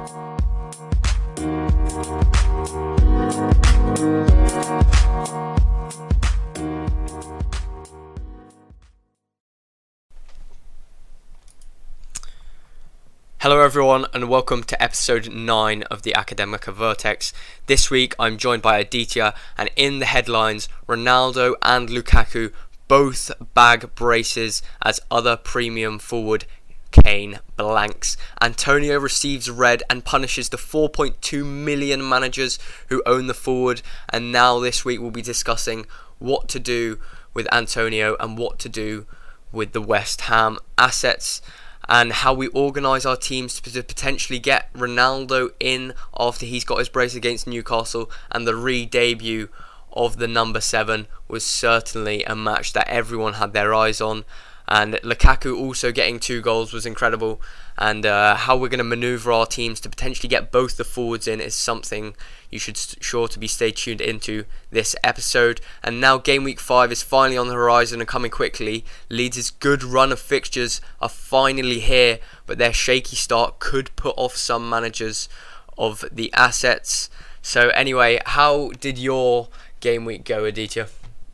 Hello everyone and welcome to episode 9 of the Academica Vertex. This week I'm joined by Aditya, and in the headlines, Ronaldo and Lukaku both bag braces as other premium forward Kane blanks. Antonio receives red and punishes the 4.2 million managers who own the forward, and now this week we'll be discussing what to do with Antonio and what to do with the West Ham assets, and how we organise our teams to potentially get Ronaldo in after he's got his brace against Newcastle. And the re-debut of the number 7 was certainly a match that everyone had their eyes on. And Lukaku also getting 2 goals was incredible. And how we're going to manoeuvre our teams to potentially get both the forwards in is something you should sure to be stay tuned into this episode. And now game week 5 is finally on the horizon and coming quickly. Leeds' good run of fixtures are finally here, but their shaky start could put off some managers of the assets. So anyway, how did your game week go, Aditya?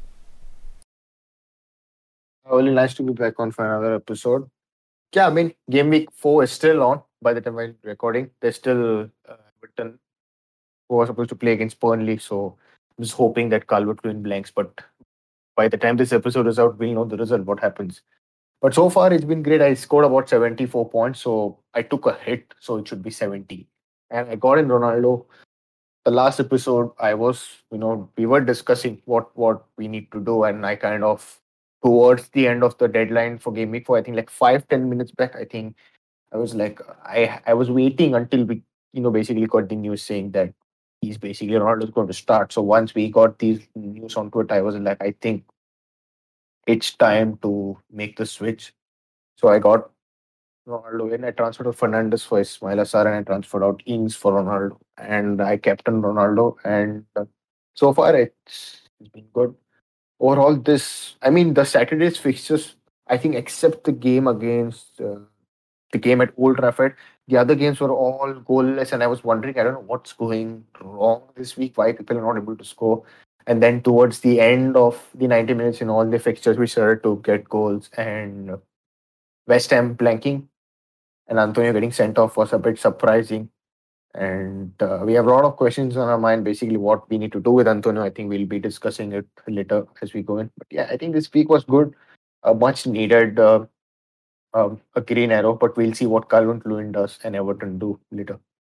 Really nice to be back on for another episode. Yeah, I mean, game week 4 is still on by the time we're recording. There's still Everton who was supposed to play against Burnley, so I'm just hoping that Calvert-Lewin blanks. But by the time this episode is out, we'll know the result, what happens. But so far, it's been great. I scored about 74 points, so I took a hit, so it should be 70. And I got in Ronaldo. The last episode, we were discussing what we need to do, and I kind of towards the end of the deadline for game week 4, I think like 5-10 minutes back, I think I was like, I was waiting until we basically got the news saying that he's basically Ronaldo's going to start. So once we got these news onto it, I was like, I think it's time to make the switch. So I got Ronaldo in. I transferred out Fernandes for Ismail Assar, and I transferred out Ings for Ronaldo. And I captained Ronaldo. And so far, it's been good. Overall, the Saturday's fixtures, I think, except the game against the game at Old Trafford, the other games were all goalless. And I was wondering, I don't know what's going wrong this week, why people are not able to score. And then towards the end of the 90 minutes in all the fixtures, we started to get goals. And West Ham blanking and Antonio getting sent off was a bit surprising. And we have a lot of questions on our mind, basically what we need to do with Antonio. I think we'll be discussing it later as we go in. But yeah, I think this week was good, much needed, a green arrow, but we'll see what Calvert-Lewin does and Everton do later.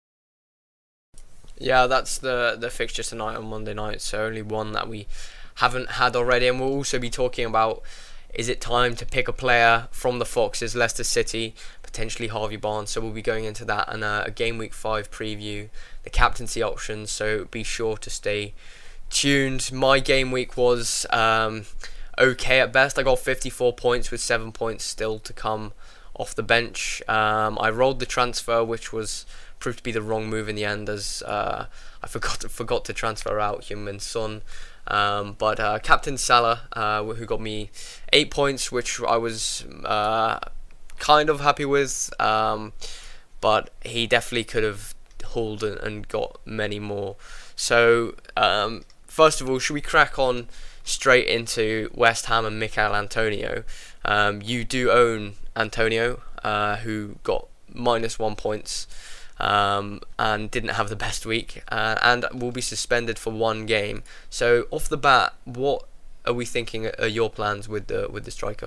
Yeah, that's the fixture tonight on Monday night, so only one that we haven't had already. And we'll also be talking about, is it time to pick a player from the Foxes, Leicester City, potentially Harvey Barnes. So we'll be going into that, and a game week 5 preview, the captaincy options, so be sure to stay tuned. My game week was okay at best. I got 54 points with 7 points still to come off the bench. I rolled the transfer, which was proved to be the wrong move in the end, as I forgot to transfer out Heung-min Son. But Captain Salah, who got me 8 points, which I was kind of happy with, but he definitely could have hauled and got many more. So first of all, should we crack on straight into West Ham and Mikel Antonio? You do own Antonio, who got -1 points, and didn't have the best week, and will be suspended for 1 game. So off the bat, what are we thinking are your plans with the striker?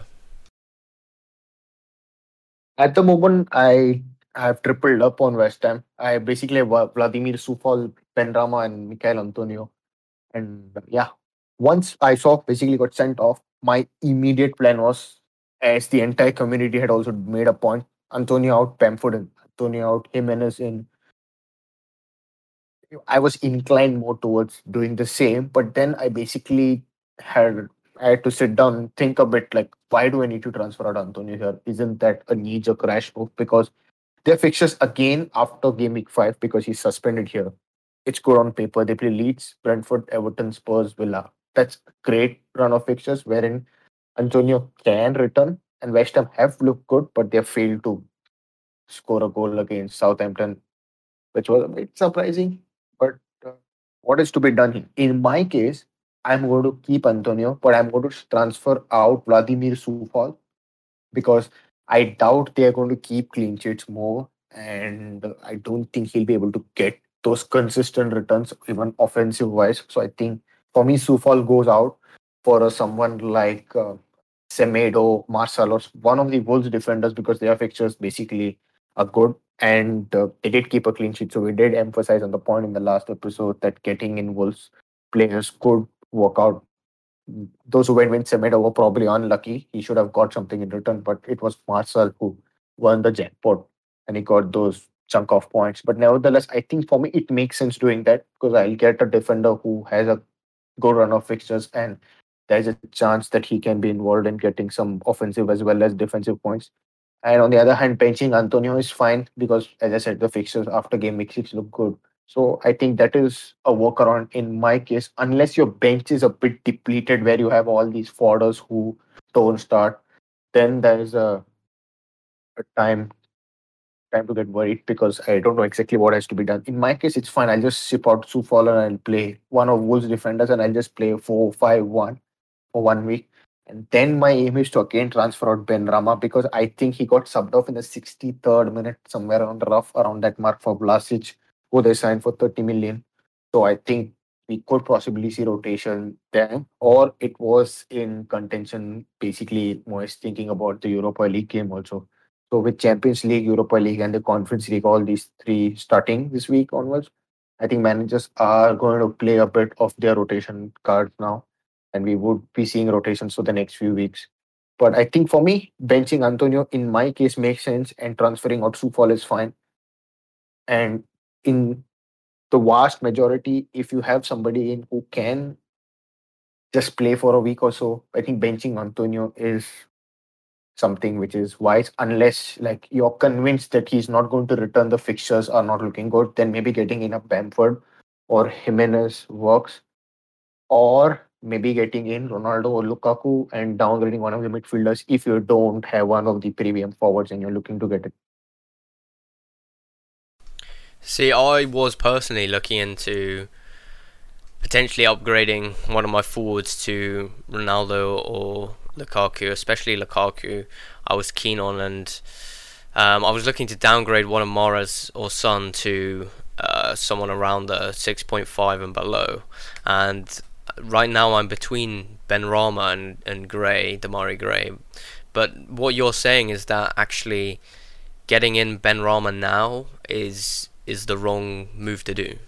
At the moment, I have tripled up on West Ham. I basically have Vladimir Sufal, Benrahma, and Mikel Antonio. And yeah, once I saw basically got sent off, my immediate plan was, as the entire community had also made a point, Antonio out, Bamford in, Antonio out, Jimenez in. I was inclined more towards doing the same, but then I basically I had to sit down and think a bit like, why do I need to transfer out Antonio here? Isn't that a knee-jerk rash move? Because their fixtures again after game week 5, because he's suspended here. It's good on paper. They play Leeds, Brentford, Everton, Spurs, Villa. That's a great run of fixtures wherein Antonio can return, and West Ham have looked good, but they have failed to score a goal against Southampton. which was a bit surprising. But uh, what is to be done? In my case, I'm going to keep Antonio, but I'm going to transfer out Vladimir Sufal because I doubt they are going to keep clean sheets more, and I don't think he'll be able to get those consistent returns, even offensive wise. So I think for me, Sufal goes out for someone like Semedo, Marcel, or one of the Wolves defenders because their fixtures basically are good. And they did keep a clean sheet. So we did emphasize on the point in the last episode that getting in Wolves players could work out. Those who went with Semedo were probably unlucky. He should have got something in return, but it was Marcel who won the jackpot and he got those chunk of points. But nevertheless, I think for me it makes sense doing that because I'll get a defender who has a good run of fixtures and there's a chance that he can be involved in getting some offensive as well as defensive points. And on the other hand, benching Antonio is fine because, as I said, the fixtures after game week 6 look good. So I think that is a workaround in my case, unless your bench is a bit depleted where you have all these foders who don't start, then there is a time to get worried because I don't know exactly what has to be done. In my case, it's fine. I'll just ship out Sufal and I'll play one of Wolves defenders and I'll just play 4-5-1 for 1 week. And then my aim is to again transfer out Ben Rama because I think he got subbed off in the 63rd minute, somewhere around rough around that mark for Vlasic, who they signed for 30 million. So I think we could possibly see rotation there, or it was in contention. Basically, Moyes thinking about the Europa League game also. So with Champions League, Europa League, and the Conference League, all these three starting this week onwards, I think managers are going to play a bit of their rotation cards now, and we would be seeing rotations for the next few weeks. But I think for me, benching Antonio in my case makes sense, and transferring out Sufal is fine. And in the vast majority, if you have somebody in who can just play for a week or so, I think benching Antonio is something which is wise unless like you're convinced that he's not going to return, the fixtures are not looking good, then maybe getting in a Bamford or Jimenez works, or maybe getting in Ronaldo or Lukaku and downgrading one of the midfielders if you don't have one of the premium forwards and you're looking to get it. See, I was personally looking into potentially upgrading one of my forwards to Ronaldo or Lukaku, especially Lukaku. I was keen on, and I was looking to downgrade one of Mahrez or Son to someone around the 6.5 and below. And right now I'm between Benrahma and Gray, Damari Gray. But what you're saying is that actually getting in Benrahma now is the wrong move to do.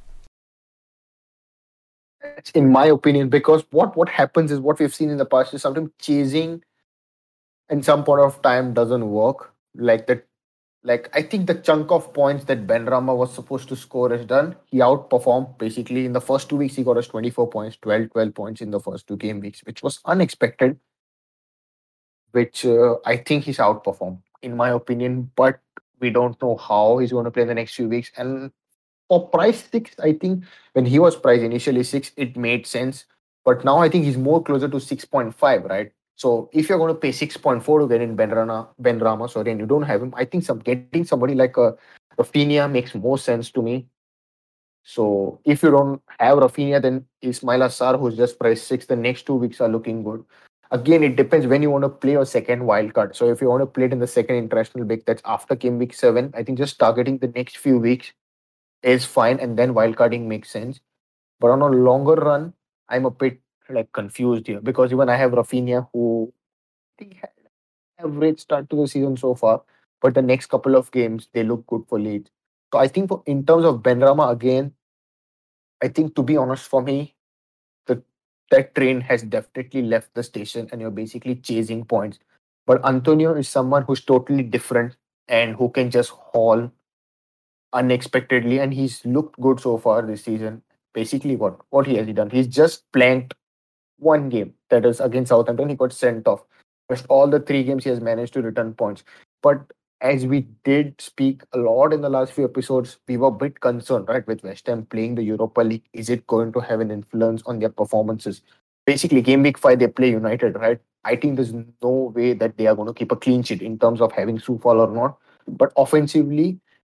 That's in my opinion, because what happens is what we've seen in the past is sometimes chasing in some point of time doesn't work. Like that, like I think the chunk of points that Ben Rama was supposed to score is done. He outperformed basically in the first 2 weeks. He got us 24 points, 12 points in the first two game weeks, which was unexpected. Which I think he's outperformed in my opinion. But we don't know how he's going to play in the next few weeks. And for price six, I think when he was priced initially six, it made sense. But now I think he's more closer to 6.5, right? So if you're going to pay 6.4 to get in Ben Rama, sorry, and you don't have him, I think some getting somebody like a Rafinha makes more sense to me. So if you don't have Rafinha, then Ismail Assar, who's just priced six, the next 2 weeks are looking good. Again, it depends when you want to play your second wild card. So if you want to play it in the second international break, that's after game week 7. I think just targeting the next few weeks is fine, and then wildcarding makes sense. But on a longer run, I'm a bit like confused here because even I have Rafinha, who I think had average start to the season so far, but the next couple of games they look good for Leeds. So I think in terms of Benrama again, I think to be honest, for me, the that train has definitely left the station, and you're basically chasing points. But Antonio is someone who's totally different and who can just haul unexpectedly, and he's looked good so far this season. Basically, what he has he done? He's just blanked one game, that is against Southampton. He got sent off. Rest all the three games he has managed to return points. But as we did speak a lot in the last few episodes, we were a bit concerned, right, with West Ham playing the Europa League. Is it going to have an influence on their performances? Basically, game week 5 they play United, right? I think there's no way that they are going to keep a clean sheet in terms of having Sufal or not. But offensively,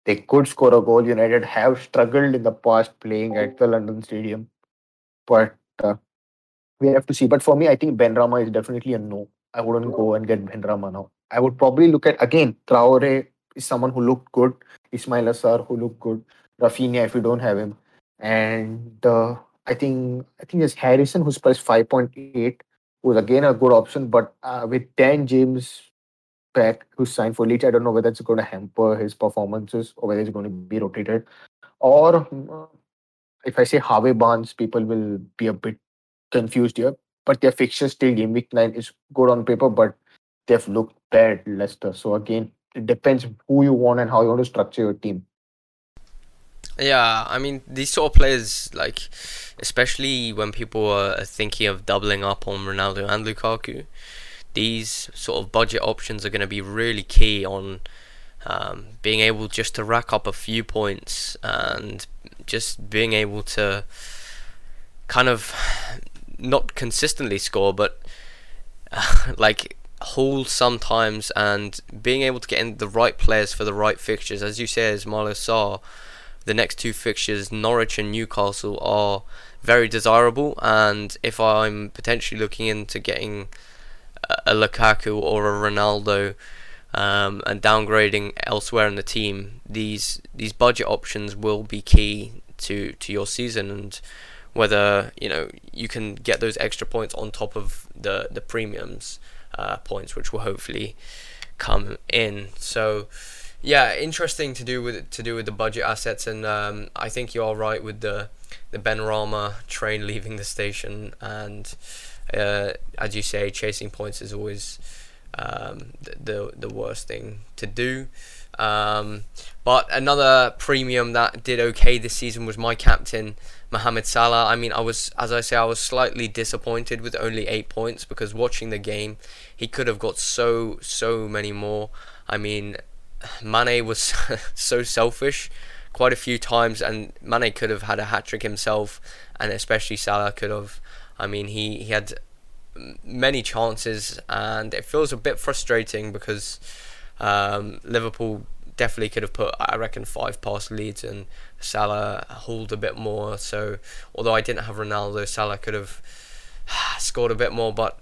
They could score a goal. United have struggled in the past playing at the London Stadium, but we have to see. But for me, I think Ben Rama is definitely a no. I wouldn't go and get Ben Rama now. I would probably look at again. Traore is someone who looked good. Ismail Assar who looked good. Rafinha if you don't have him, and I think there's Harrison who's priced 5.8, who's again a good option. But with Dan James back, who's signed for Leeds, I don't know whether it's going to hamper his performances or whether he's going to be rotated. Or if I say Harvey Barnes, people will be a bit confused here. But their fixture still game week 9 is good on paper, but they've looked bad, Leicester. So again, it depends who you want and how you want to structure your team. Yeah, I mean, these sort of players, like, especially when people are thinking of doubling up on Ronaldo and Lukaku, these sort of budget options are going to be really key on being able just to rack up a few points and just being able to kind of not consistently score, but like haul sometimes, and being able to get in the right players for the right fixtures. As you say, as Marlo saw, the next two fixtures, Norwich and Newcastle, are very desirable, and if I'm potentially looking into getting a Lukaku or a Ronaldo and downgrading elsewhere in the team, these budget options will be key to your season, and whether you can get those extra points on top of the premiums points, which will hopefully come in. So yeah, interesting to do with the budget assets, and I think you are right with the Ben Rama train leaving the station, and as you say, chasing points is always the worst thing to do. But another premium that did okay this season was my captain, Mohamed Salah. I mean, I was slightly disappointed with only 8 points, because watching the game, he could have got so many more. I mean, Mane was so selfish quite a few times, and Mane could have had a hat-trick himself, and especially Salah could have. I mean, he had many chances, and it feels a bit frustrating because Liverpool definitely could have put, I reckon, 5 past Leeds, and Salah hauled a bit more. So although I didn't have Ronaldo, Salah could have scored a bit more, but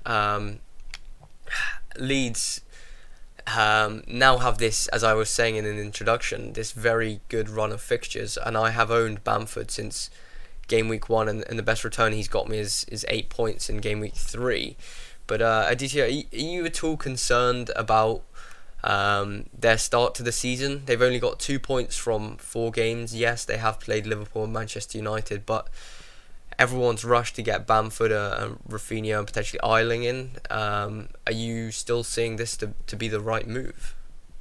Leeds now have this, as I was saying in an introduction, this very good run of fixtures, and I have owned Bamford since game week 1, and the best return he's got me is 8 points in game week 3. But Aditya, are you at all concerned about their start to the season? They've only got 2 points from 4 games. Yes, they have played Liverpool and Manchester United, but everyone's rushed to get Bamford and Rafinha and potentially Ayling in. Are you still seeing this to be the right move?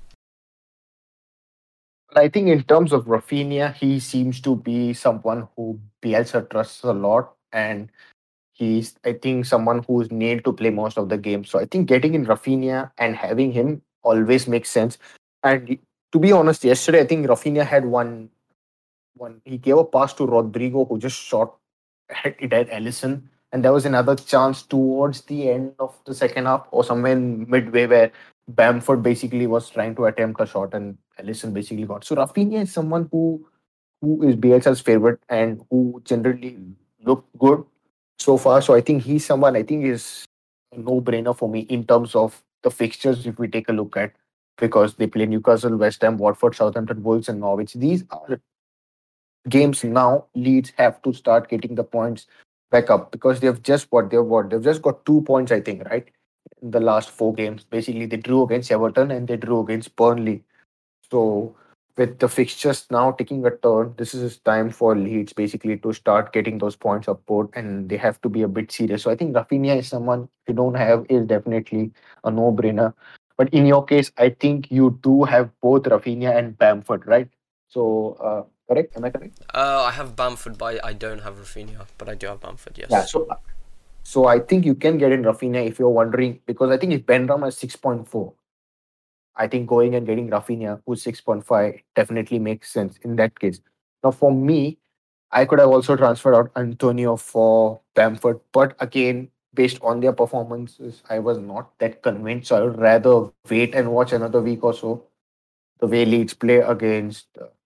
I think in terms of Rafinha, he seems to be someone who Bielsa trusts a lot, and he's, I think, someone who's nailed to play most of the game. So I think getting in Rafinha and having him always makes sense. And to be honest, yesterday I think Rafinha had one. He gave a pass to Rodrigo, who just shot it at Ellison, and there was another chance towards the end of the second half or somewhere in midway where Bamford basically was trying to attempt a shot and Ellison basically got. So Rafinha is someone who is Bielsa's favorite and who generally looked good so far. So I think he's someone I think is a no-brainer for me in terms of the fixtures if we take a look at, because they play Newcastle, West Ham, Watford, Southampton, Wolves, and Norwich. These are games now. Leeds have to start getting the points back up, because they've just got 2 points, I think, right? In the last 4 games. Basically, they drew against Everton and they drew against Burnley. So with the fixtures now taking a turn, this is time for Leeds basically to start getting those points up board, and they have to be a bit serious. So I think Rafinha is someone, if you don't have, is definitely a no-brainer. But in your case, I think you do have both Rafinha and Bamford, right? So correct? Am I correct? I have Bamford, but I don't have Rafinha, but I do have Bamford, Yeah. yes. So I think you can get in Rafinha if you're wondering, because I think if Benram is 6.4, I think going and getting Rafinha, who's 6.5, definitely makes sense in that case. Now, for me, I could have also transferred out Antonio for Bamford, but again, based on their performances, I was not that convinced. So I would rather wait and watch another week or so. The way Leeds play against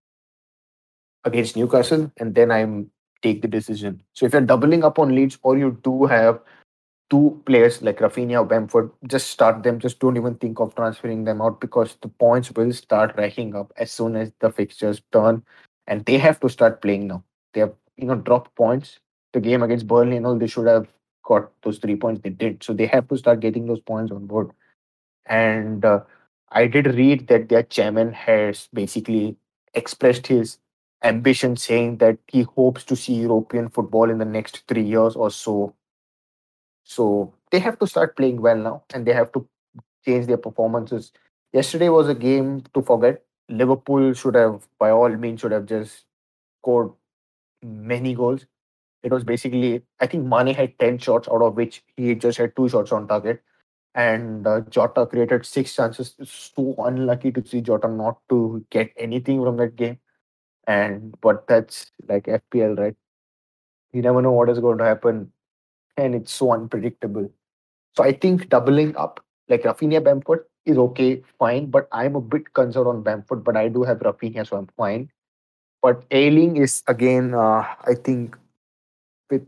against Newcastle, and then I'm take the decision. So if you're doubling up on Leeds, or you do have two players like Rafinha or Bamford, just start them. Just don't even think of transferring them out, because the points will start racking up as soon as the fixtures turn, and they have to start playing now. They have dropped points. The game against Burnley and all, they should have got those 3 points. They did, so they have to start getting those points on board. And I did read that their chairman has basically expressed his ambition, saying that he hopes to see European football in the next 3 years or so. So they have to start playing well now, and they have to change their performances. Yesterday was a game to forget. Liverpool should have, by all means, should have just scored many goals. It was basically, I think Mane had 10 shots, out of which he just had two shots on target. And Jota created six chances. It's so unlucky to see Jota not to get anything from that game. And but that's like FPL, right? You never know what is going to happen, and it's so unpredictable. So I think doubling up like Rafinha Bamford is okay, fine. But I'm a bit concerned on Bamford, but I do have Rafinha, so I'm fine. But Ailing is again, I think with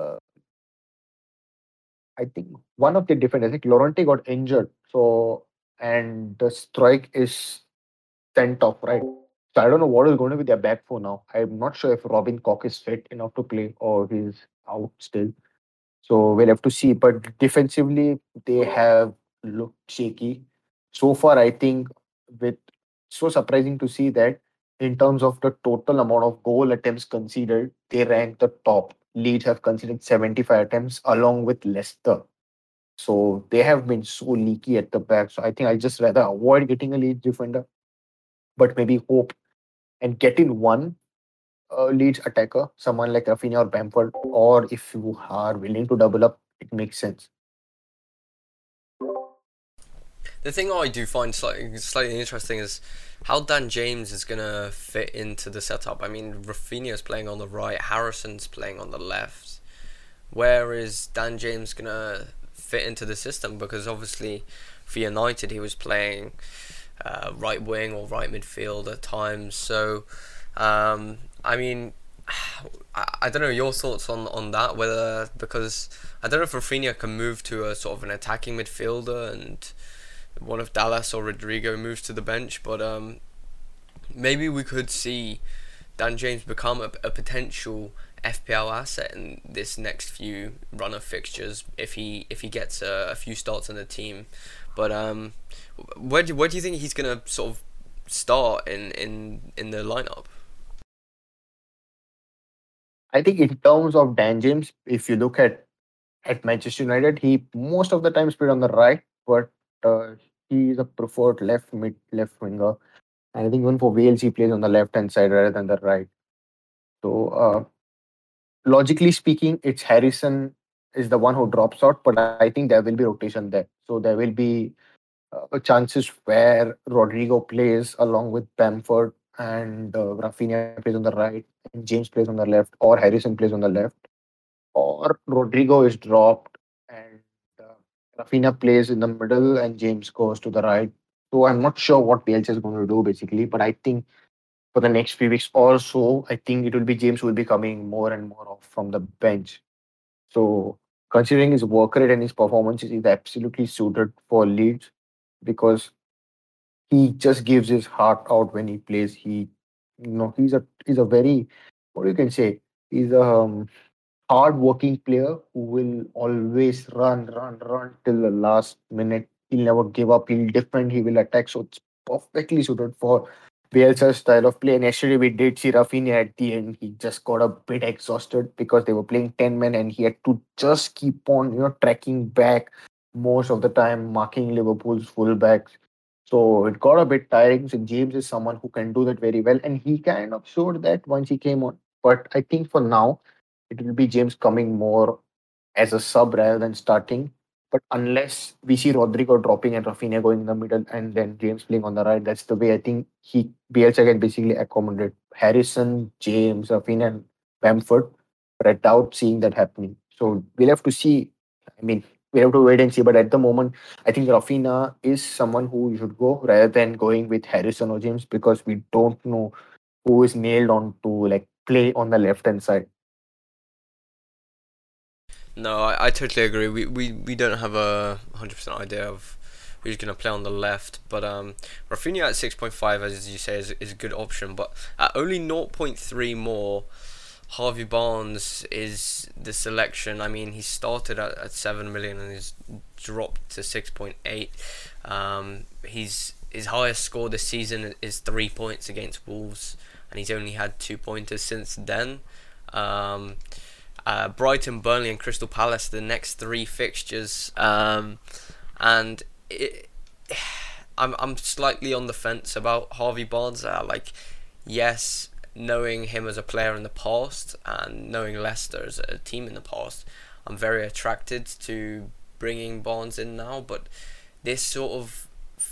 I think one of the defenders, I think Lorente got injured, so and the strike is sent off, right? So I don't know what is going to be their back four now. I'm not sure if Robin Koch is fit enough to play or he's out still. So we'll have to see. But defensively, they have looked shaky. So far, I think with so surprising to see that in terms of the total amount of goal attempts conceded, they rank the top. Leeds have conceded 75 attempts along with Leicester. So they have been so leaky at the back. So I think I'll just rather avoid getting a Leeds defender, but maybe hope and get in one Leeds attacker, someone like Rafinha or Bamford, or if you are willing to double up, it makes sense. The thing I do find slightly interesting is how Dan James is gonna fit into the setup. I mean, Rafinha's playing on the right, Harrison's playing on the left. Where is Dan James gonna fit into the system? Because obviously, for United, he was playing right wing or right midfield at times. So, I mean, I don't know your thoughts on that. Whether because I don't know if Rafinha can move to a sort of an attacking midfielder and one of Dallas or Rodrigo moves to the bench, but maybe we could see Dan James become a potential FPL asset in this next few run of fixtures if he gets a few starts in the team. But where do you think he's gonna sort of start in the lineup? I think in terms of Dan James, if you look at Manchester United, he most of the time played on the right, but he is a preferred left winger. And I think even for Wales, he plays on the left hand side rather than the right. So logically speaking, it's Harrison is the one who drops out, but I think there will be rotation there. So there will be chances where Rodrigo plays along with Bamford, and Rafinha plays on the right and James plays on the left, or Harrison plays on the left, or Rodrigo is dropped and uh, Rafinha plays in the middle and James goes to the right. So I'm not sure what Bielsa is going to do basically, but I think for the next few weeks or so, I think it will be James who will be coming more and more off from the bench. So considering his work rate and his performances, he's absolutely suited for Leeds, because he just gives his heart out when he plays. He's a very, what you can say, he's a hard working player who will always run till the last minute. He'll never give up. He'll defend. He will attack. So it's perfectly suited for Bielsa's style of play. And yesterday we did see Rafinha at the end. He just got a bit exhausted because they were playing 10 men and he had to just keep on, tracking back most of the time, marking Liverpool's fullbacks. So it got a bit tiring. So James is someone who can do that very well. And he kind of showed that once he came on. But I think for now, it will be James coming more as a sub rather than starting. But unless we see Rodrigo dropping and Rafinha going in the middle and then James playing on the right, that's the way I think Bielsa can basically accommodate Harrison, James, Rafinha, and Bamford. But I doubt seeing that happening. So we'll have to see. I mean, we have to wait and see. But at the moment, I think Rafinha is someone who you should go rather than going with Harrison or James, because we don't know who is nailed on to like play on the left hand side. No, I totally agree. We don't have a 100% idea of who's going to play on the left, but Rafinha at 6.5, as you say, is a good option, but at only 0.3 more, Harvey Barnes is the selection. I mean, he started at 7 million and he's dropped to 6.8. His highest score this season is 3 points against Wolves, and he's only had 2 pointers since then. Um, Brighton, Burnley, and Crystal Palace the next three fixtures, and I'm slightly on the fence about Harvey Barnes. Yes, knowing him as a player in the past and knowing Leicester as a team in the past, I'm very attracted to bringing Barnes in now. But this sort of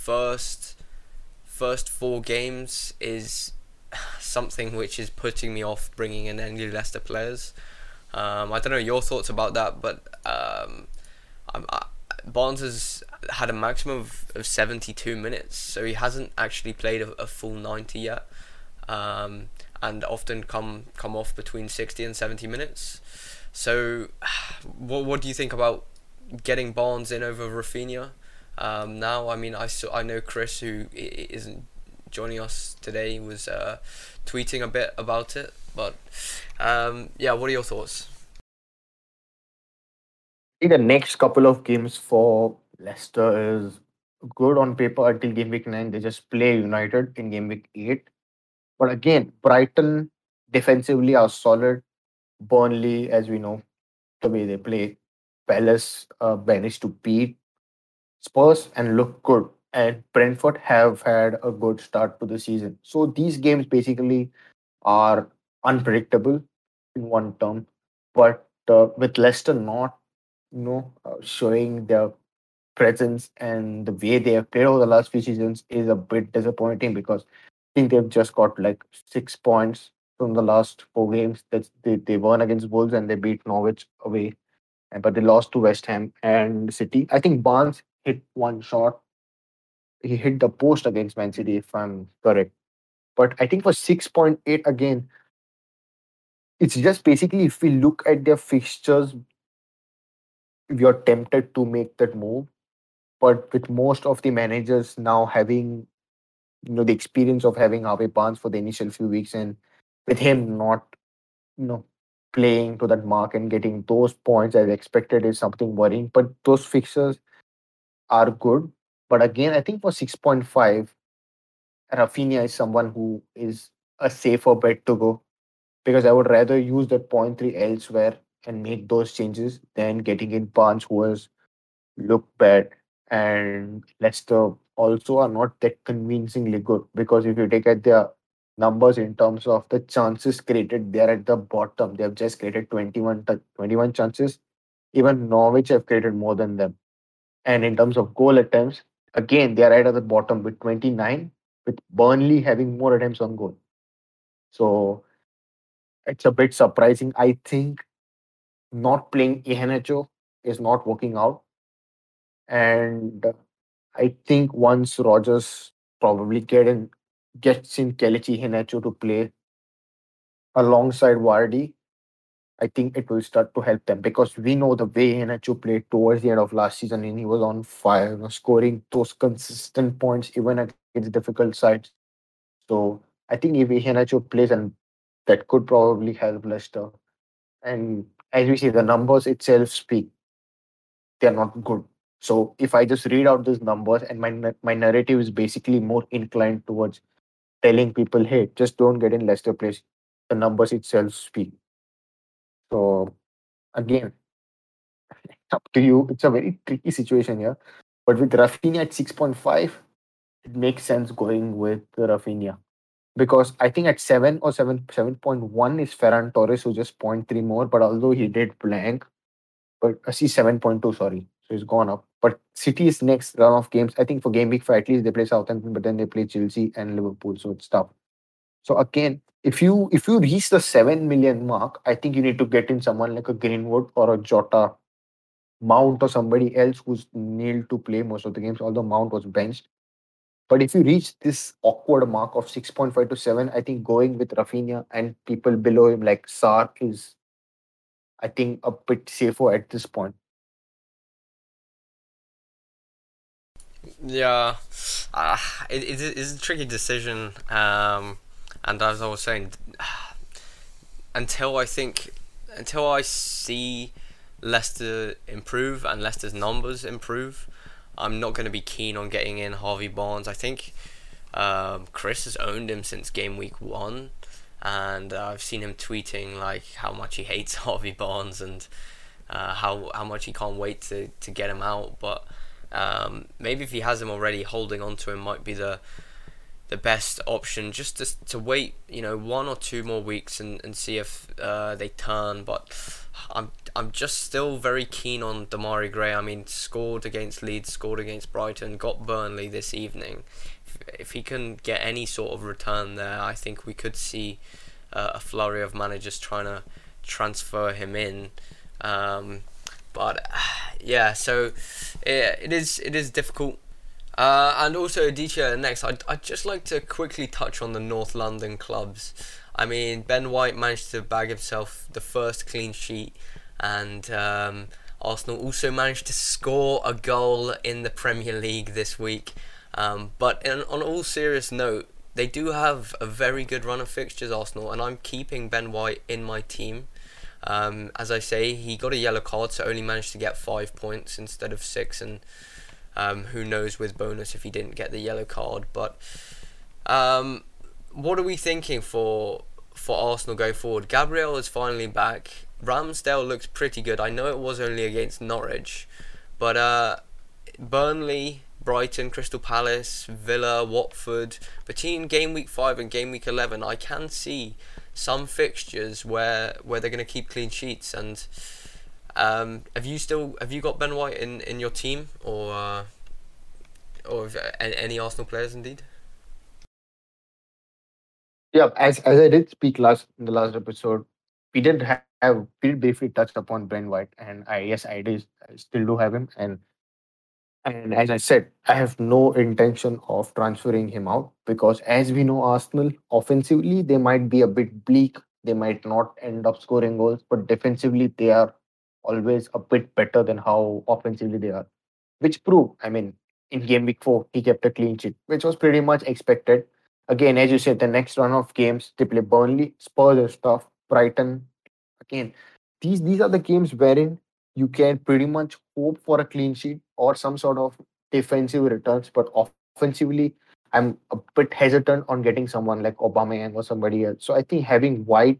first four games is something which is putting me off bringing in any Leicester players. I don't know your thoughts about that, but Barnes has had a maximum of 72 minutes, so he hasn't actually played a full 90 yet, and often come off between 60 and 70 minutes. So, what do you think about getting Barnes in over Rafinha? Now, I mean, I know Chris, who isn't joining us today, was tweeting a bit about it, but yeah, what are your thoughts? I think the next couple of games for Leicester is good on paper until game week 9. They just play United in game week 8. But again, Brighton defensively are solid. Burnley, as we know, the way they play. Palace managed to beat Spurs and look good. And Brentford have had a good start to the season. So these games basically are unpredictable in one term. But with Leicester not, showing their presence and the way they have played over the last few seasons is a bit disappointing because I think they've just got like 6 points from the last four games. They won against Wolves and they beat Norwich away, but they lost to West Ham and City. I think Barnes hit one shot. He hit the post against Man City, if I'm correct. But I think for 6.8 again, it's just basically if we look at their fixtures, we are tempted to make that move. But with most of the managers now having the experience of having Harvey Barnes for the initial few weeks, and with him not you know playing to that mark and getting those points as expected is something worrying. But those fixtures are good. But again, I think for 6.5, Rafinha is someone who is a safer bet to go because I would rather use that point 0.3 elsewhere and make those changes than getting in Barnes who has looked bad. And Leicester also are not that convincingly good because if you take at their numbers in terms of the chances created, they're at the bottom. They have just created 21 chances. Even Norwich have created more than them. And in terms of goal attempts, again, they are right at the bottom with 29, with Burnley having more attempts on goal. So it's a bit surprising. I think not playing Iheanacho is not working out. And I think once Rogers probably gets in Kelechi Iheanacho to play alongside Vardy, I think it will start to help them because we know the way Iheanacho played towards the end of last season and he was on fire, scoring those consistent points even against difficult sides. So I think if Iheanacho plays, and that could probably help Leicester. And as we see, the numbers itself speak they're not good. So if I just read out these numbers and my narrative is basically more inclined towards telling people, hey, just don't get in Leicester place. The numbers itself speak. So again, up to you. It's a very tricky situation here. But with Rafinha at 6.5, it makes sense going with Rafinha. Because I think at 7 or 7.1 is Ferran Torres, who just zero point 0.3 more. But although he did blank, but I see 7.2, sorry. So he's gone up. But City's next run of games, I think for game week 5, at least they play Southampton, but then they play Chelsea and Liverpool. So it's tough. So again, if you reach the 7 million mark, I think you need to get in someone like a Greenwood or a Jota, Mount or somebody else who's nailed to play most of the games, although Mount was benched. But if you reach this awkward mark of 6.5 to 7, I think going with Rafinha and people below him like Sar is, I think, a bit safer at this point. Yeah, it is a tricky decision. And as I was saying, until I think, until I see Leicester improve and Leicester's numbers improve, I'm not going to be keen on getting in Harvey Barnes. I think Chris has owned him since game week 1, and I've seen him tweeting like how much he hates Harvey Barnes and how much he can't wait to get him out. But maybe if he has him already, holding on to him might be the best option, just to wait, 1 or 2 more weeks and see if they turn. But I'm just still very keen on Damari Gray. I mean, scored against Leeds, scored against Brighton, got Burnley this evening. If he can get any sort of return there, I think we could see a flurry of managers trying to transfer him in. But yeah, so it is difficult. And also, Aditya, next, I'd just like to quickly touch on the North London clubs. I mean, Ben White managed to bag himself the first clean sheet, and Arsenal also managed to score a goal in the Premier League this week. But on all serious note, they do have a very good run of fixtures, Arsenal, and I'm keeping Ben White in my team. As I say, he got a yellow card, so only managed to get 5 points instead of 6, and who knows with bonus if he didn't get the yellow card. But what are we thinking for Arsenal going forward? Gabriel is finally back. Ramsdale looks pretty good. I know it was only against Norwich, but Burnley, Brighton, Crystal Palace, Villa, Watford, between game week 5 and game week 11, I can see some fixtures where they're going to keep clean sheets. And have you got Ben White in your team, or any Arsenal players indeed? Yeah, as I did speak in the last episode, we did briefly touch upon Ben White, and I still do have him, and as I said, I have no intention of transferring him out because, as we know, Arsenal offensively they might be a bit bleak. They might not end up scoring goals, but defensively they are always a bit better than how offensively they are, which proved. I mean, in game week 4, he kept a clean sheet, which was pretty much expected. Again, as you said, the next run of games they play Burnley, Spurs is tough, Brighton. Again, these are the games wherein you can pretty much hope for a clean sheet or some sort of defensive returns, but offensively, I'm a bit hesitant on getting someone like Aubameyang or somebody else. So I think having White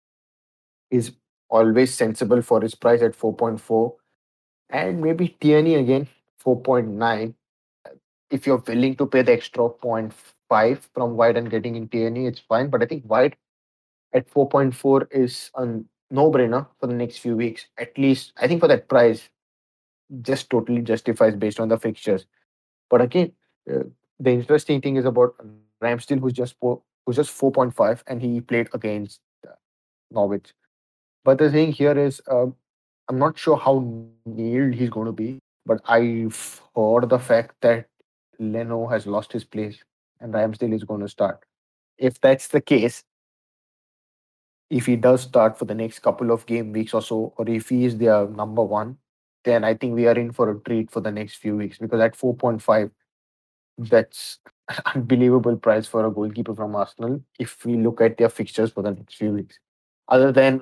is always sensible for his price at 4.4, and maybe Tierney again 4.9. If you're willing to pay the extra zero point 0.5 from White and getting in Tierney, it's fine. But I think White at 4.4 is a no-brainer for the next few weeks. At least I think for that price, just totally justifies based on the fixtures. But again, uh, the interesting thing is about Ramsdale, who's just 4.5, and he played against Norwich. But the thing here is, I'm not sure how nailed he's going to be, but I've heard the fact that Leno has lost his place and Ramsdale is going to start. If that's the case, if he does start for the next couple of game weeks or so, or if he is their number one, then I think we are in for a treat for the next few weeks because at 4.5, that's unbelievable price for a goalkeeper from Arsenal if we look at their fixtures for the next few weeks. Other than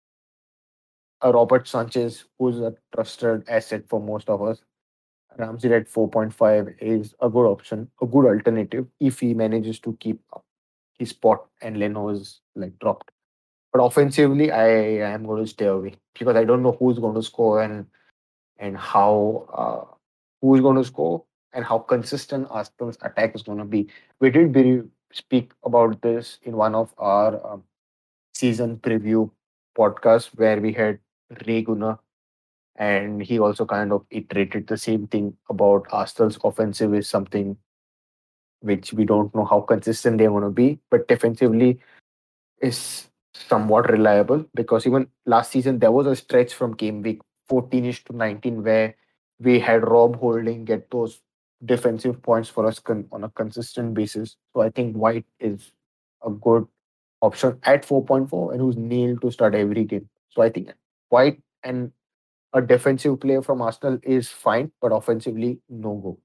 a Robert Sanchez, who's a trusted asset for most of us, Ramsey at 4.5 is a good option, a good alternative if he manages to keep up his spot and Leno is like dropped. But offensively, I am going to stay away because I don't know who's going to score and how who's going to score and how consistent Arsenal's attack is going to be. We did speak about this in one of our season preview podcasts where we had Ray Gunnar, and he also kind of iterated the same thing about Arsenal's offensive is something which we don't know how consistent they're going to be, but defensively is somewhat reliable because even last season there was a stretch from game week 14ish to 19 where we had Rob Holding get those defensive points for us on a consistent basis. So I think White is a good option at 4.4 and who's nailed to start every game. So I think White and a defensive player from Arsenal is fine, but offensively, no go.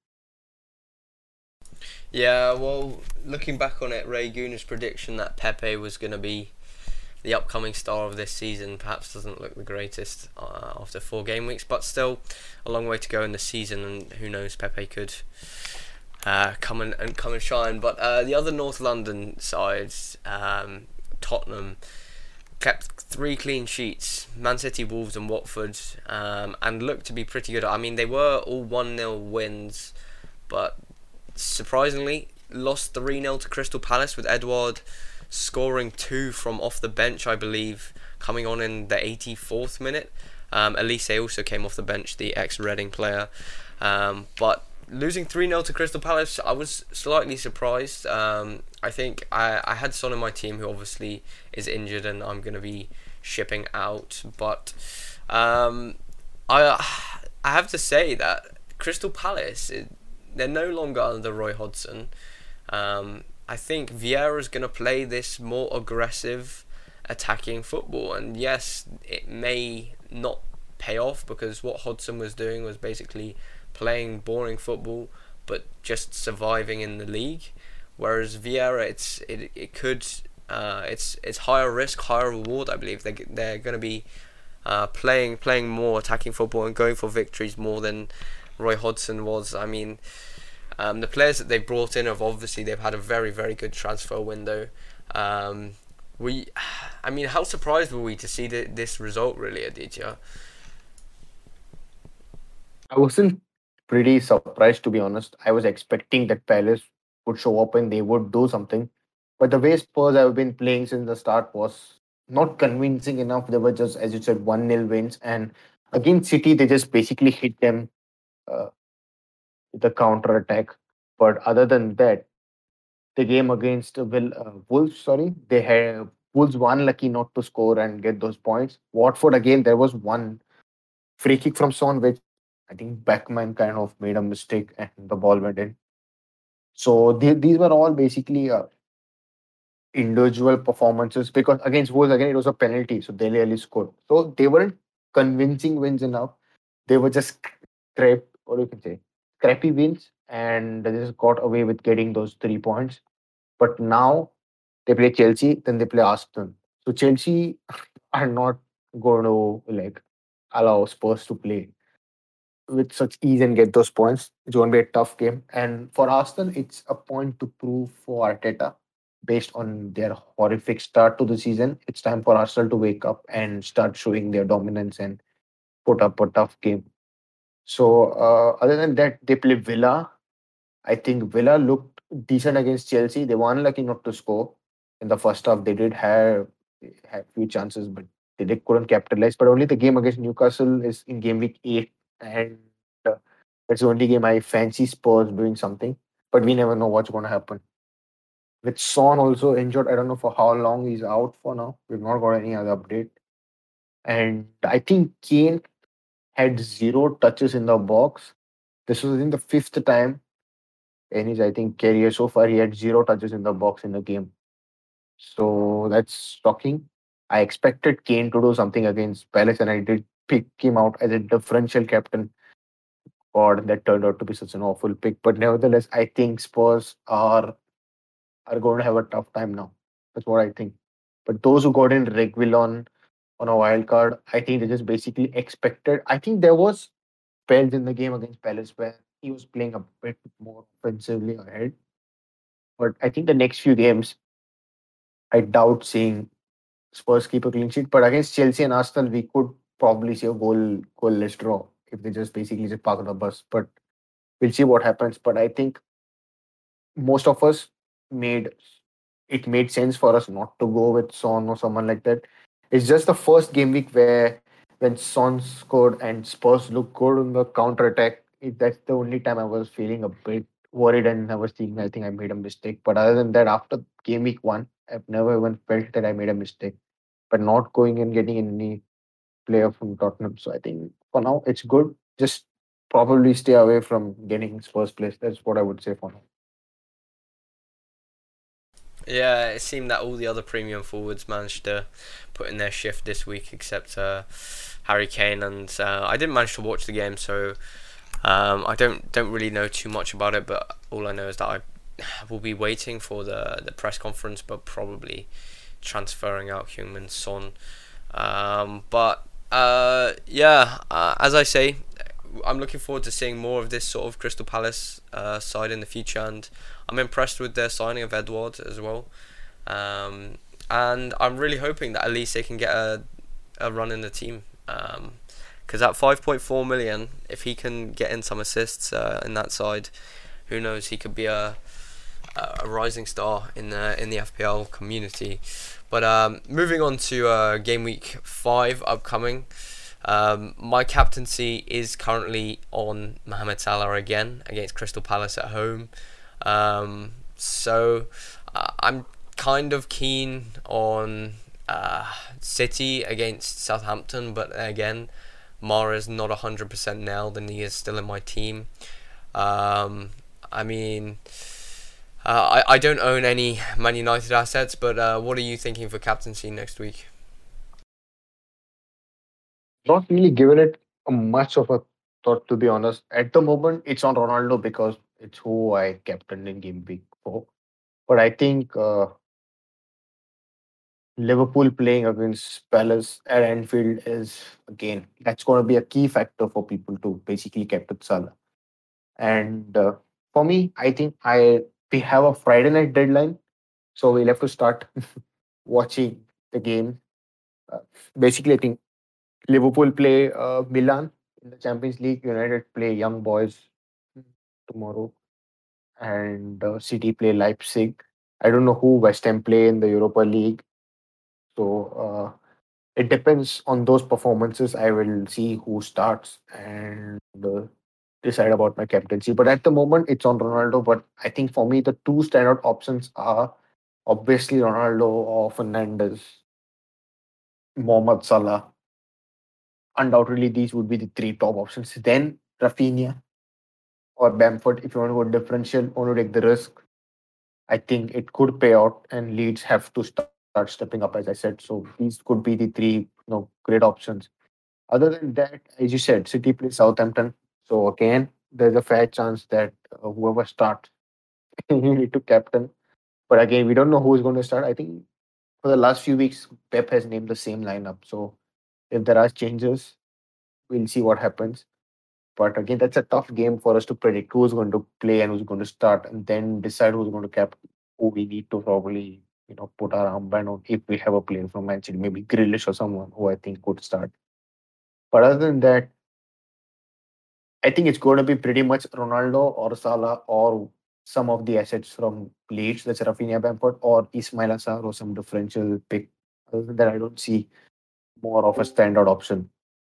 Yeah, well, looking back on it, Ray Guna's prediction that Pepe was going to be the upcoming star of this season perhaps doesn't look the greatest after 4 game weeks, but still a long way to go in the season, and who knows, Pepe could come and shine. But the other North London sides, Tottenham, kept 3 clean sheets: Man City, Wolves, and Watford, and looked to be pretty good. I mean, they were all 1-0 wins, but surprisingly lost 3-0 to Crystal Palace, with Edouard scoring 2 from off the bench, I believe, coming on in the 84th minute. Elise also came off the bench, the ex-Reading player. But losing 3-0 to Crystal Palace, I was slightly surprised. I think I had Son in my team, who obviously is injured and I'm going to be shipping out. But I have to say that Crystal Palace, they're no longer under Roy Hodgson. I think Vieira is going to play this more aggressive, attacking football, and yes, it may not pay off because what Hodgson was doing was basically playing boring football, but just surviving in the league. Whereas Vieira, it could it's higher risk, higher reward. I believe they're going to be playing more attacking football and going for victories more than Roy Hodgson was. I mean, the players that they've brought in they've had a very, very good transfer window. We, I mean, how surprised were we to see this result, really, Aditya? I wasn't pretty surprised, to be honest. I was expecting that Palace would show up and they would do something. But the way Spurs have been playing since the start was not convincing enough. They were just, as you said, 1-0 wins. And against City, they just basically hit them uh, with a counter attack. But other than that, the game against Wolves, sorry, they had Wolves were unlucky not to score and get those points. Watford, again, there was one free kick from Son, which I think Beckman kind of made a mistake and the ball went in. So these were all basically individual performances because against Wolves, again, it was a penalty. So they really scored. So they weren't convincing wins enough. They were just what do you can say, scrappy wins. And they just got away with getting those 3 points. But now they play Chelsea, then they play Arsenal. So Chelsea are not going to like allow Spurs to play with such ease and get those points. It's going to be a tough game. And for Arsenal, it's a point to prove for Arteta based on their horrific start to the season. It's time for Arsenal to wake up and start showing their dominance and put up a tough game. So, other than that, they play Villa. I think Villa looked decent against Chelsea. They were unlucky not to score in the first half. They did have few chances, but couldn't capitalize. But only the game against Newcastle is in game week 8, and uh, that's the only game I fancy Spurs doing something. But we never know what's going to happen. With Son also injured, I don't know for how long he's out for now. We've not got any other update. And I think Kane had 0 touches in the box. This was in the fifth time in his, I think, career so far. He had 0 touches in the box in the game. So that's shocking. I expected Kane to do something against Palace, and I did pick him out as a differential captain. God, that turned out to be such an awful pick. But nevertheless, I think Spurs are going to have a tough time now. That's what I think. But those who got in Reguilon on a wild card, I think they just basically expected. I think there was spells in the game against Palace where he was playing a bit more offensively ahead. But I think the next few games, I doubt seeing Spurs keep a clean sheet. But against Chelsea and Arsenal, we could probably see a goalless draw if they just basically just park the bus. But we'll see what happens. But I think most of us made made sense for us not to go with Son or someone like that. It's just the first game week where when Son scored and Spurs looked good on the counter attack. That's the only time I was feeling a bit worried and I was thinking I think I made a mistake. But other than that, after game week 1, I've never even felt that I made a mistake. But not going and getting any player from Tottenham. So I think for now it's good. Just probably stay away from getting his first place. That's what I would say for now. Yeah, it seemed that all the other premium forwards managed to put in their shift this week, except Harry Kane, and I didn't manage to watch the game, so I don't really know too much about it. But all I know is that I will be waiting for the press conference, but probably transferring out Heung-min Son. But yeah, as I say, I'm looking forward to seeing more of this sort of Crystal Palace side in the future, and I'm impressed with their signing of Edouard as well. And I'm really hoping that at least they can get a run in the team. Because at 5.4 million, if he can get in some assists in that side, who knows? He could be a rising star in the FPL community. But moving on to game week 5 upcoming. My captaincy is currently on Mohamed Salah again against Crystal Palace at home. So I'm kind of keen on City against Southampton, but again, Mara's not 100% nailed and he is still in my team. I mean, I don't own any Man United assets, but what are you thinking for captaincy next week? Not really given it much of a thought, to be honest. At the moment, it's on Ronaldo because it's who I captained in game week 4. But I think Liverpool playing against Palace at Anfield is, again, that's going to be a key factor for people to basically captain Salah. And for me, I think we have a Friday night deadline, so we'll have to start watching the game. Uh, Basically, I think Liverpool play Milan in the Champions League. United play Young Boys tomorrow, and City play Leipzig. I don't know who West Ham play in the Europa League. So it depends on those performances. I will see who starts and decide about my captaincy. But at the moment, it's on Ronaldo. But I think for me, the two standout options are obviously Ronaldo or Fernandes, Mohamed Salah. Undoubtedly, these would be the three top options. Then Rafinha or Bamford, if you want to go differential, want to take the risk. I think it could pay out, and Leeds have to start stepping up, as I said. So these could be the three, great options. Other than that, as you said, City plays Southampton. So again, there's a fair chance that whoever starts, you need to captain. But again, we don't know who's going to start. I think for the last few weeks, Pep has named the same lineup. So if there are changes, we'll see what happens. But again, that's a tough game for us to predict who's going to play and who's going to start, and then decide who's going to cap, who we need to probably, put our armband on if we have a player from Manchester, maybe Grealish or someone who I think could start. But other than that, I think it's going to be pretty much Ronaldo or Salah or some of the assets from Leeds, that's Rafinha, Bamford, or Ismail Assar or some differential pick. Other than that, I don't see more of a standard option.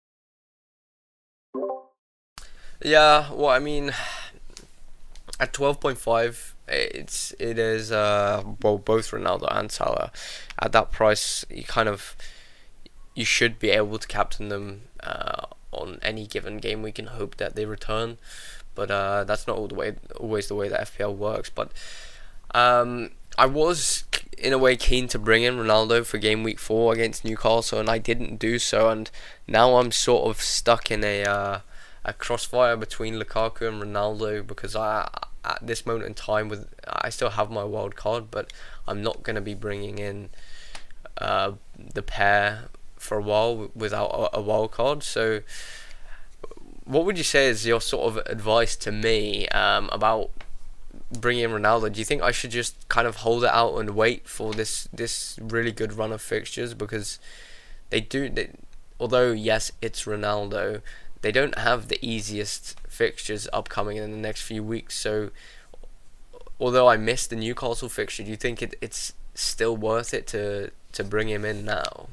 Yeah, well, I mean, at 12.5, it is well, both Ronaldo and Salah. At that price, you should be able to captain them on any given game week and hope that they return. But that's not always the way that FPL works. But I was in a way keen to bring in Ronaldo for game week 4 against Newcastle, and I didn't do so. And now I'm sort of stuck in a crossfire between Lukaku and Ronaldo because at this moment in time I still have my wild card, but I'm not going to be bringing in the pair for a while without a wild card. So what would you say is your sort of advice to me about bringing in Ronaldo? Do you think I should just kind of hold it out and wait for this really good run of fixtures? Because although yes, it's Ronaldo, they don't have the easiest fixtures upcoming in the next few weeks. So although I missed the Newcastle fixture, do you think it's still worth it to bring him in now?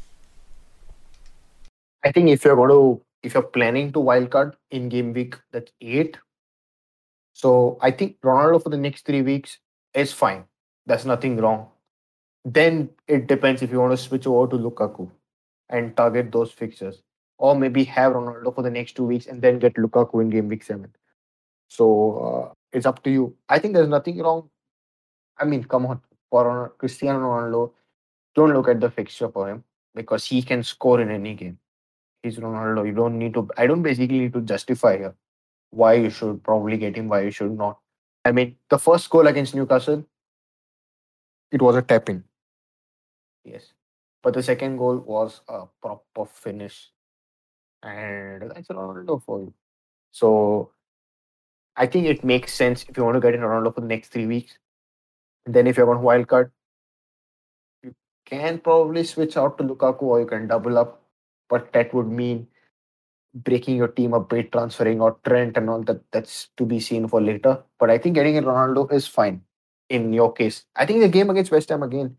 I think if you're planning to wildcard in game week, that's 8. So I think Ronaldo for the next 3 weeks is fine. There's nothing wrong. Then it depends if you want to switch over to Lukaku and target those fixtures. or maybe have Ronaldo for the next 2 weeks and then get Lukaku in game week 7. So it's up to you. I think there's nothing wrong. I mean, come on, for Cristiano Ronaldo, don't look at the fixture for him because he can score in any game. He's Ronaldo. You don't need to. I don't basically need to justify here why you should probably get him, why you should not. I mean, the first goal against Newcastle, it was a tap in. Yes. But the second goal was a proper finish. And that's Ronaldo for you. So I think it makes sense if you want to get in Ronaldo for the next 3 weeks. And then if you're on wild card, you can probably switch out to Lukaku or you can double up. But that would mean breaking your team up bit, transferring or Trent and all that. That's to be seen for later. But I think getting in Ronaldo is fine in your case. I think the game against West Ham again,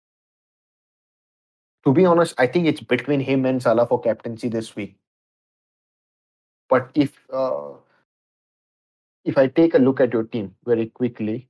to be honest, I think it's between him and Salah for captaincy this week. But if I take a look at your team very quickly,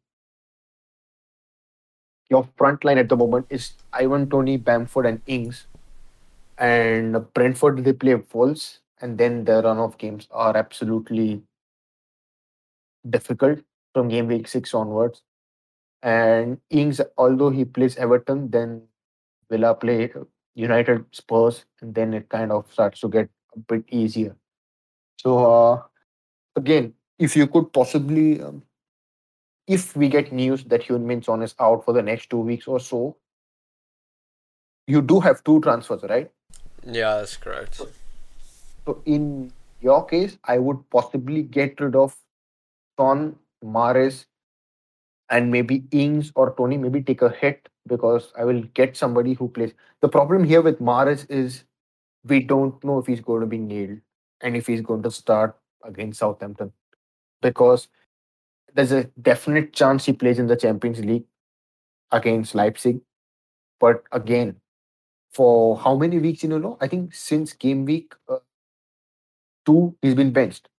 your front line at the moment is Ivan Toney, Bamford, and Ings. And Brentford, they play Wolves, and then the run of games are absolutely difficult from game week 6 onwards. And Ings, although he plays Everton, then Villa play United, Spurs, and then it kind of starts to get a bit easier. So again, if you could possibly, if we get news that Heung-min Son is out for the next 2 weeks or so, you do have 2 transfers, right? Yeah, that's correct. So in your case, I would possibly get rid of Son, Mahrez, and maybe Ings or Tony, maybe take a hit because I will get somebody who plays. The problem here with Mahrez is we don't know if he's going to be nailed and if he's going to start against Southampton because there's a definite chance he plays in the Champions League against Leipzig. But again, for how many weeks in a row? I think since game week 2, he's been benched.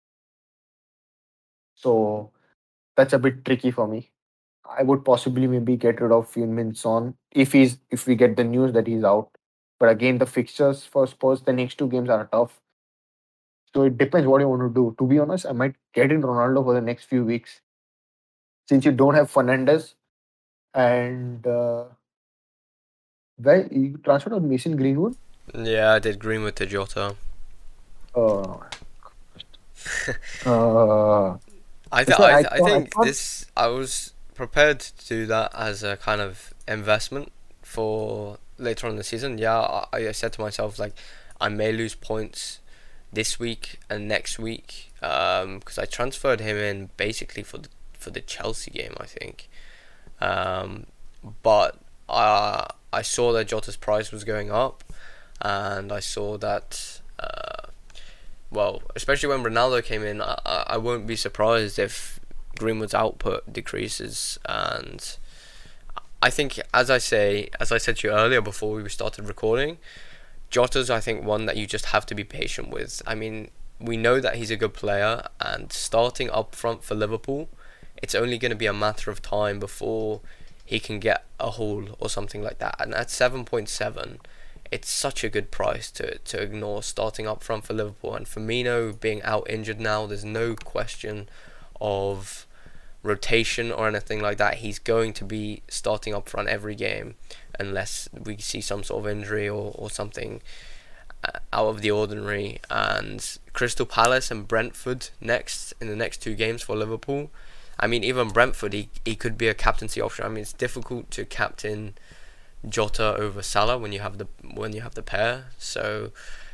So that's a bit tricky for me. I would possibly maybe get rid of Heung-min Son if we get the news that he's out. But again, the fixtures for Spurs, the next 2 games are tough. So it depends what you want to do. To be honest, I might get in Ronaldo for the next few weeks. Since you don't have Fernandes and where you transferred on Mason Greenwood? Yeah, I did Greenwood to Jota. Uh, I think I was prepared to do that as a kind of investment for later on in the season. Yeah, I said to myself like I may lose points this week and next week because I transferred him in basically for the Chelsea game, I think. But I saw that Jota's price was going up, and I saw that. Well, especially when Ronaldo came in, I won't be surprised if Greenwood's output decreases. And I think, as I said to you earlier before we started recording, Jota's, I think, one that you just have to be patient with. I mean, we know that he's a good player, and starting up front for Liverpool, it's only going to be a matter of time before he can get a haul or something like that. And at 7.7, it's such a good price to ignore starting up front for Liverpool. And Firmino being out injured now, there's no question of rotation or anything like that. He's going to be starting up front every game unless we see some sort of injury or something out of the ordinary. And Crystal Palace and Brentford next in the next 2 games for Liverpool. I mean, even Brentford, he could be a captaincy option. I mean, it's difficult to captain Jota over Salah when you have the pair. So,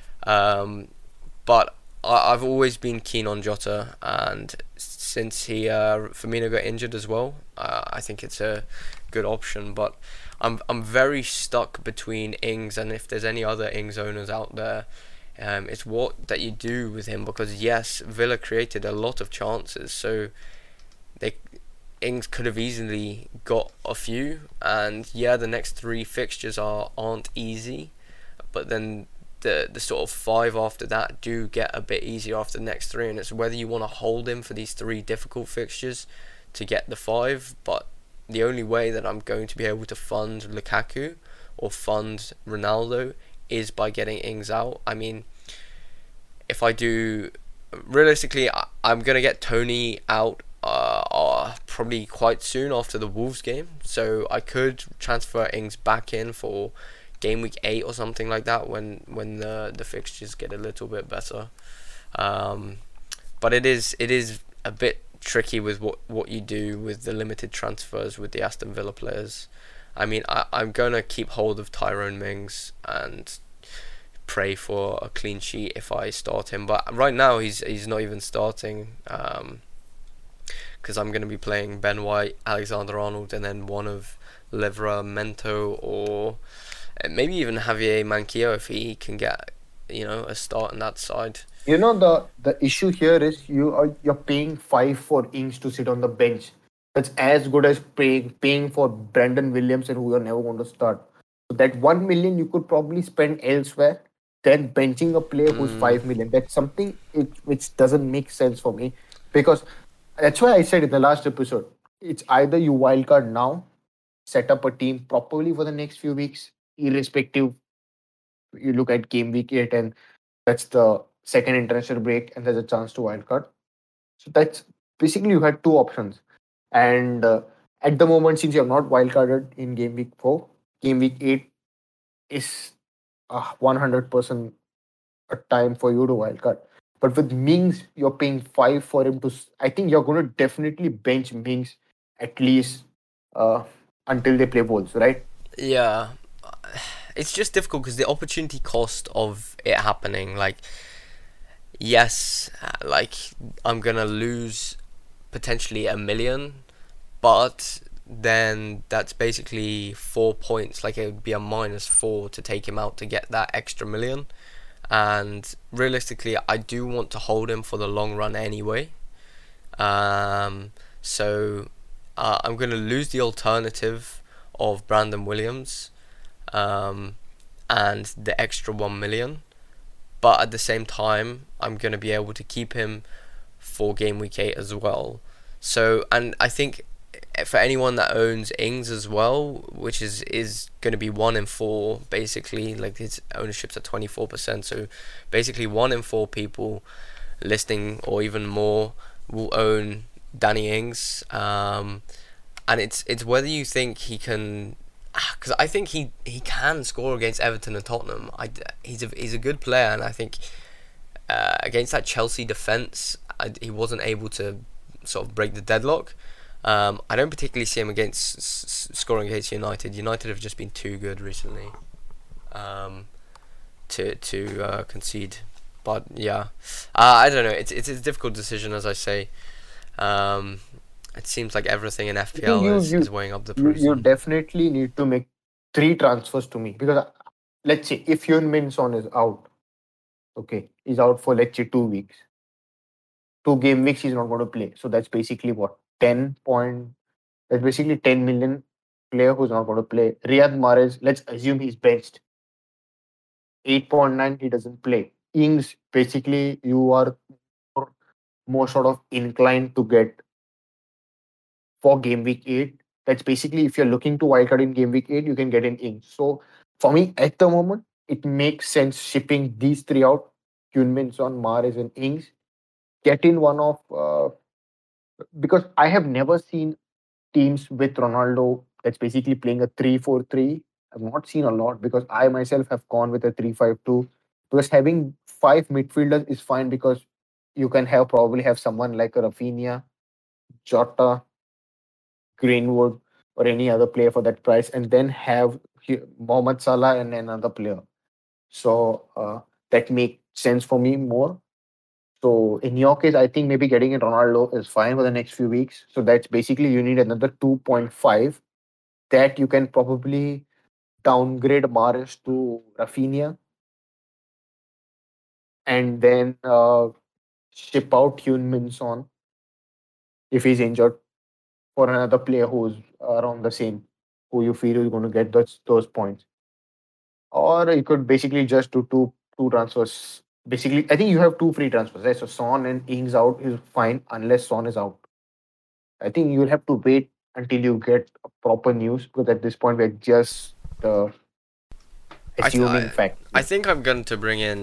but I've always been keen on Jota, and since Firmino got injured as well, I think it's a good option. But I'm very stuck between Ings and if there's any other Ings owners out there. It's what that you do with him, because yes, Villa created a lot of chances, so Ings could have easily got a few, and yeah, the next 3 fixtures aren't easy, but then the sort of 5 after that do get a bit easier after the next 3, and it's whether you want to hold him for these 3 difficult fixtures to get the 5. But the only way that I'm going to be able to fund Lukaku or fund Ronaldo is by getting Ings out. I mean, if I do, realistically, I'm gonna get Tony out probably quite soon after the Wolves game, so I could transfer Ings back in for game week 8 or something like that when the fixtures get a little bit better. But it is a bit tricky with what you do with the limited transfers with the Aston Villa players. I mean, I'm gonna keep hold of Tyrone Mings and pray for a clean sheet if I start him. But right now he's not even starting, because I'm gonna be playing Ben White, Alexander Arnold, and then one of Livramento or maybe even Javier Manquillo if he can get a start on that side. The issue here is you're paying 5 for Ings to sit on the bench. That's as good as paying for Brandon Williams and who you're never going to start. So that 1 million you could probably spend elsewhere than benching a player who's 5 million. That's something which doesn't make sense for me, because that's why I said in the last episode, it's either you wildcard now, set up a team properly for the next few weeks, irrespective. You look at game week 8 and that's the second international break and there's a chance to wildcard. So that's basically you had two options. And at the moment, since you have not wildcarded in game week 4, game week 8 is 100% a time for you to wildcard. But with Mings, you're paying 5 for him to. I think you're going to definitely bench Mings at least until they play Wolves, right? Yeah, it's just difficult because the opportunity cost of it happening, like, yes, like I'm gonna lose potentially 1 million, but then that's basically 4 points. Like, it would be a -4 to take him out to get that extra million. And realistically, I do want to hold him for the long run anyway. So I'm gonna lose the alternative of Brandon Williams, and the extra 1 million. But at the same time, I'm going to be able to keep him for game week 8 as well. So, and I think for anyone that owns Ings as well, which is going to be 1 in 4, basically, like his ownership's at 24%. So basically 1 in 4 people listening or even more will own Danny Ings. And it's whether you think he can, because I think he can score against Everton and Tottenham. He's a good player, and I think against that Chelsea defence, he wasn't able to sort of break the deadlock. I don't particularly see him against scoring against United. United have just been too good recently to concede. But yeah, I don't know. It's a difficult decision, as I say. It seems like everything in FPL is weighing up the pros. You definitely need to make 3 transfers to me, because let's say if Heung-min Son is out, okay, he's out for let's say 2 weeks. 2 game weeks he's not going to play. So that's basically what, 10 point. That's basically 10 million player who's not going to play. Riyad Mahrez, let's assume he's benched. 8.9, he doesn't play. Ings, basically you are more sort of inclined to get for game week 8. That's basically, if you're looking to wildcard in game week 8, you can get in Ings. So for me, at the moment, it makes sense shipping these 3 out: Heung-min Son, Mahrez, and Ings. Get in one of because I have never seen teams with Ronaldo that's basically playing a 3-4-3. I've not seen a lot, because I myself have gone with a 3-5-2. Because having 5 midfielders is fine, because you can probably have someone like a Rafinha, Jota, Greenwood, or any other player for that price, and then have Mohamed Salah and another player. So that makes sense for me more. So in your case, I think maybe getting in Ronaldo is fine for the next few weeks. So that's basically you need another 2.5 that you can probably downgrade Mahrez to Rafinha, and then ship out Heung-min Son if he's injured, for another player who's around the same, who you feel is going to get those points. Or you could basically just do two transfers. Basically, I think you have 2 free transfers, right? So Son and Ings out is fine unless Son is out. I think you'll have to wait until you get proper news, because at this point we're just assuming fact. I think I'm going to bring in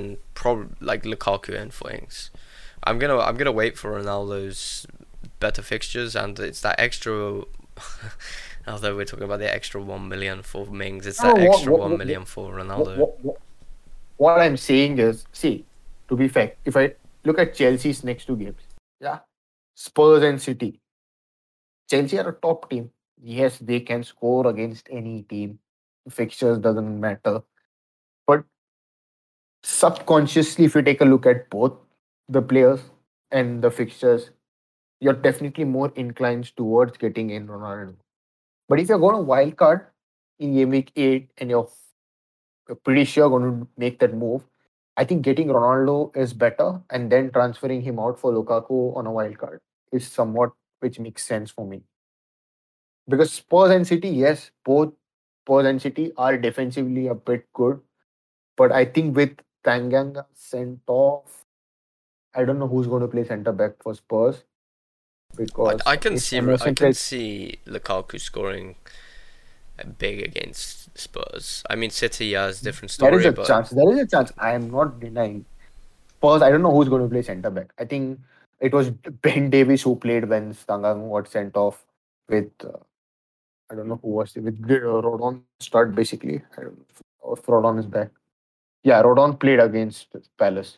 probably like Lukaku in for Ings. I'm gonna wait for Ronaldo's better fixtures, and it's that extra. Although we're talking about the extra 1 million for Mings, it's that extra 1 million for Ronaldo. What I'm saying is, see, to be fair, if I look at Chelsea's next two games, yeah, Spurs and City. Chelsea are a top team. Yes, they can score against any team. Fixtures doesn't matter. But subconsciously, if you take a look at both the players and the fixtures, you're definitely more inclined towards getting in Ronaldo. But if you're going to wild card in game week 8 and you're pretty sure going to make that move, I think getting Ronaldo is better, and then transferring him out for Lukaku on a wild card is somewhat which makes sense for me. Because Spurs and City, yes, both Spurs and City are defensively a bit good, but I think with Tanganga sent off, I don't know who's going to play centre back for Spurs because I can if see Emerson plays, Lukaku scoring big against Spurs. I mean, City has different story. there is a but chance. There is a chance. I am not denying. Spurs, I don't know who's going to play centre back. I think it was Ben Davies who played when Tanganga got sent off with. I don't know who was it with Rodon start basically. I don't know if Rodon is back. Yeah, Rodon played against Palace.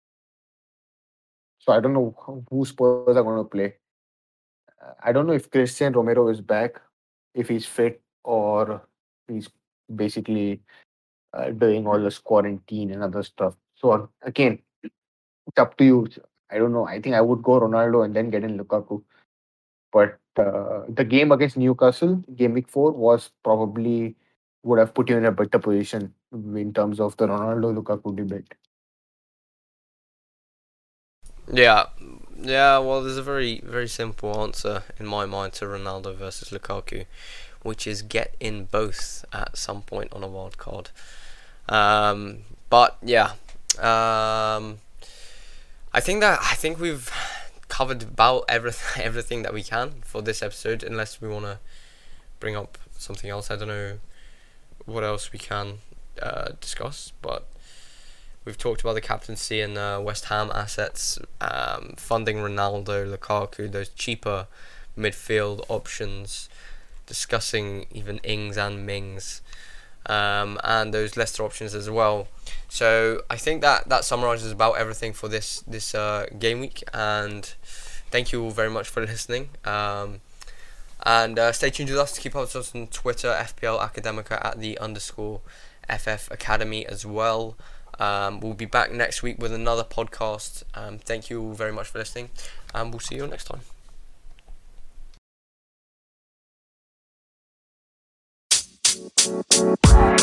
So I don't know who Spurs are going to play. I don't know if Christian Romero is back, if he's fit, or he's basically doing all this quarantine and other stuff. So again, it's up to you. I don't know. I think I would go Ronaldo and then get in Lukaku. But the game against Newcastle, game week 4, was probably would have put you in a better position in terms of the Ronaldo Lukaku debate. yeah, well, there's a very, very simple answer in my mind to Ronaldo versus Lukaku, which is get in both at some point on a wild card. But yeah, I think we've covered about everything that we can for this episode, unless we want to bring up something else. I don't know what else we can discuss, but we've talked about the captaincy and West Ham assets, funding Ronaldo, Lukaku, those cheaper midfield options, discussing even Ings and Mings, and those Leicester options as well. So I think that summarises about everything for this game week, and thank you all very much for listening. And stay tuned with us to keep up with us on Twitter, FPL Academica at _FF Academy as well. We'll be back next week with another podcast. Thank you all very much for listening, and we'll see you next time.